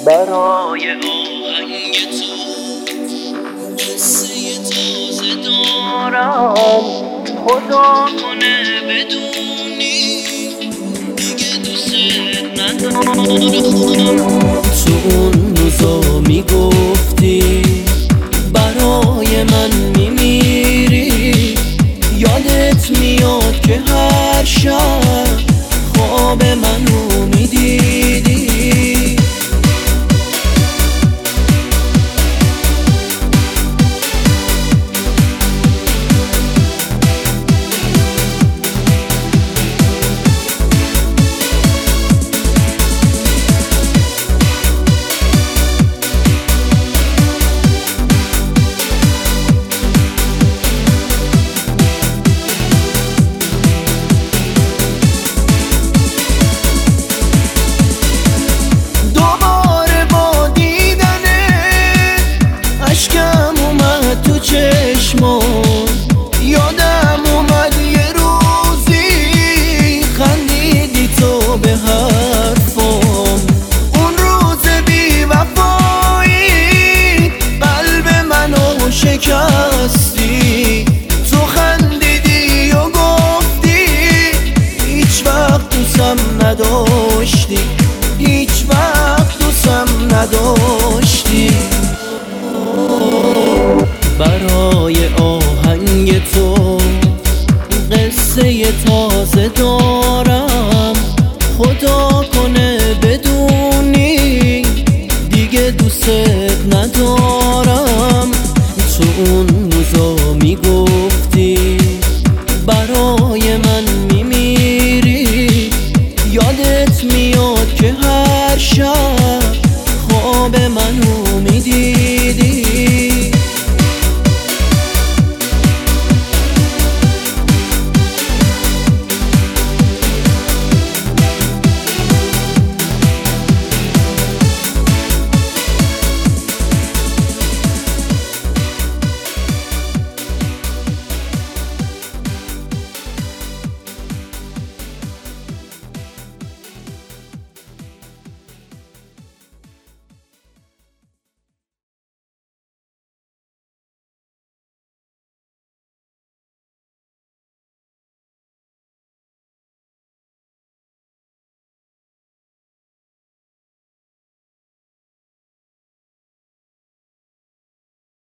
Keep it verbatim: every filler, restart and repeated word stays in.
برای آهنگ تو قصه تازه دارم، خدا کنه بدونی دیگه دوست ندارم. تو اون روزا میگفتی برای من میمیری، یادت میاد که هر شب خواب منو میدیدی. یادم اومد یه روزی خندیدی تو به حرفم، اون روز بی وفایی قلب منو شکستی. تو خندیدی و گفتی هیچ وقت دوستم نداشتی، هیچ وقت دوستم نداشتی. برای آهنگ تو قصه تازه دارم، خدا کنه بدونی دیگه دوست ندارم. تو اون روزا میگفتی برای من